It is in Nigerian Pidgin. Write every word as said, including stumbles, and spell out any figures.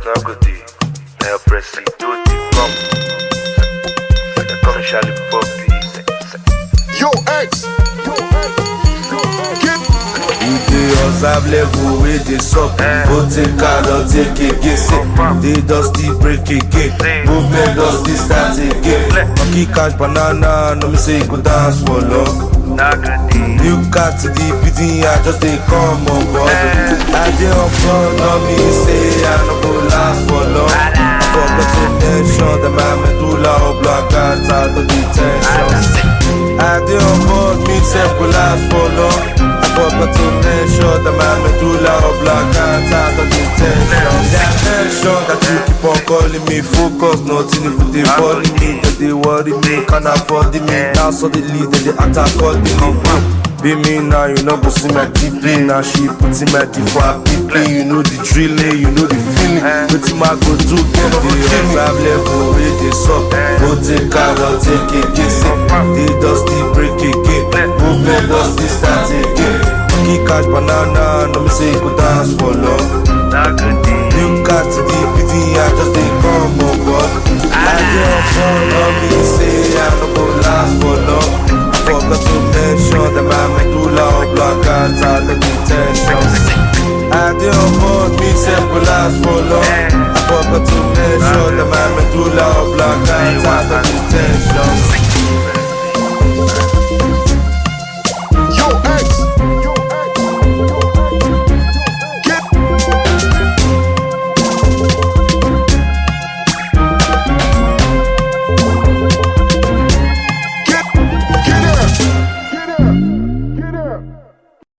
not good day. Now press it, do it, come. The commercial for peace. Yo, X! We dey observe level wey dey sup. Go take carrot, take again. Say they dusty break again. Movement dusty start again. Monkey catch banana, no me say go dance for long. New cat to the beating, I just dey come on board. I dey on board, no me say I no go last for long. I forgot to mention the my medulla oblongata to the tension. I dey on board, me say go last for long. Forgot to mention that my medulla oblongata got the tension. That tension that you keep on calling me, focus, nothing if they follow me, that they worry me, can't afford me. Now suddenly they act accordingly. Be me now, you know go see my deeply. Now she put in my deep for a deeply. You know the drilling, you know the feeling. But my go to get the observe level where they suck. Go take carrot, take it, kiss it. They dusty break again. Movement dusty start again. Monkey catch banana, no me say go dance for long. You got to the P D, I just dey come on board. I dey on phone, no me say I no go last for long. I forgot to mention that my medulla oblongata got the tension. I dey on board, me say go last for long. I forgot to mention that my medulla oblongata got the tension.